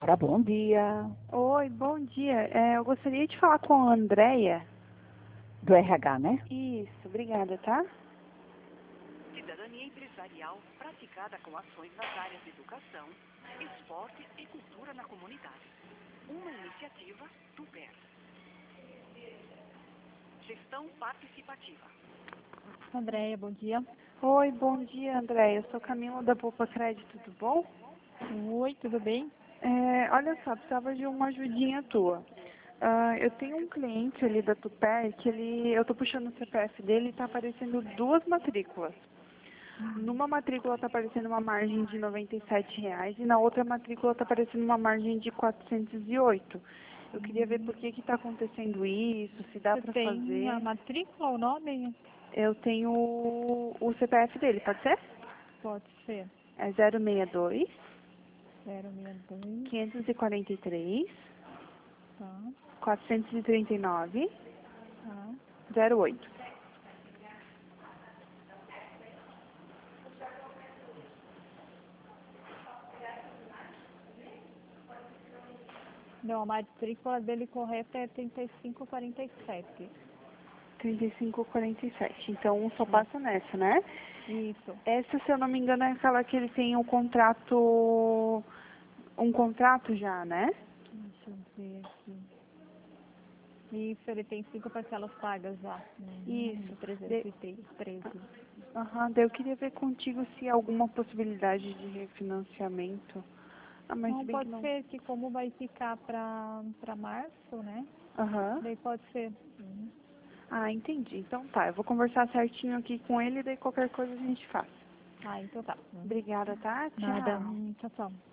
Ora, bom dia. Oi, bom dia. Eu gostaria de falar com a Andréia. Do RH, né? Isso, obrigada, tá? Cidadania empresarial praticada com ações nas áreas de educação, esporte e cultura na comunidade. Uma iniciativa do PER. Gestão participativa. Andréia, bom dia. Oi, bom dia, Andréia. Eu sou Camila da Poupa Crédito, tudo bom? Oi, tudo bem? Olha só, precisava de uma ajudinha tua. Eu tenho um cliente ali da Tupé que eu tô puxando o CPF dele e tá aparecendo duas matrículas. Numa matrícula está aparecendo uma margem de R$ 97 e na outra matrícula está aparecendo uma margem de 408. Eu queria ver por que está acontecendo isso, se dá Você para tem a fazer. matrícula, o nome? Eu tenho o CPF dele, pode ser? Pode ser. É 062 062, 543 tá, 439 tá. 08. Não, a matrícula dele correta é 3547. 3547. Então só passa nessa, né? Isso. Essa, se eu não me engano, é aquela que ele tem um contrato já, né? Deixa eu ver aqui. Isso, ele tem 5 parcelas pagas já. Isso. 313. Daí eu queria ver contigo se há alguma possibilidade de refinanciamento. Ah, mas se Não, bem que pode não. ser que como vai ficar para março, né? Aham. Daí pode ser. Ah, entendi. Então tá, eu vou conversar certinho aqui com ele, daí qualquer coisa a gente faz. Ah, então tá. Obrigada, tá? Nada. Tchau. Tchau, tchau.